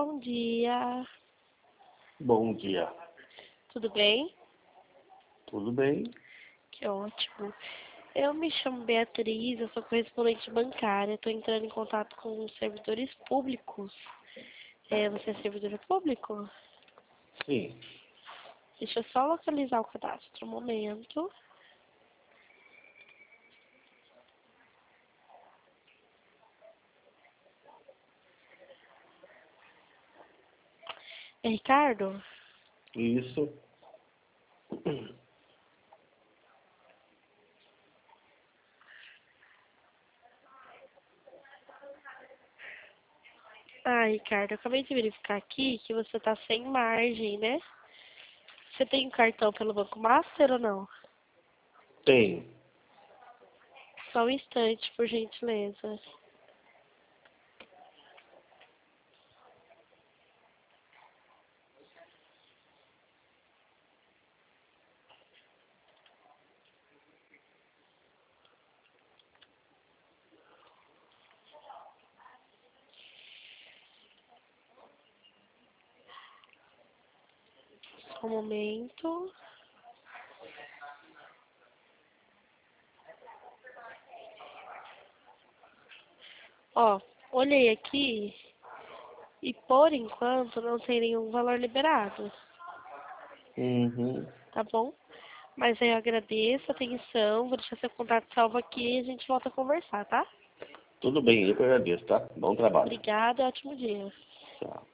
Bom dia. Bom dia. Tudo bem? Tudo bem? Que ótimo. Eu me chamo Beatriz, eu sou correspondente bancária. Estou entrando em contato com os servidores públicos. Você é servidor público? Sim. Deixa eu só localizar o cadastro. Um momento. É Ricardo? Isso. Ah, Ricardo, eu acabei de verificar aqui que você está sem margem, né? Você tem cartão pelo Banco Master ou não? Tem. Só um instante, por gentileza. Só um momento. Ó, olhei aqui e por enquanto não tem nenhum valor liberado, Uhum. tá bom? Mas eu agradeço a atenção, vou deixar seu contato salvo aqui e a gente volta a conversar, tá? Tudo bem, eu que agradeço, tá? Bom trabalho. Obrigada, ótimo dia. Tchau.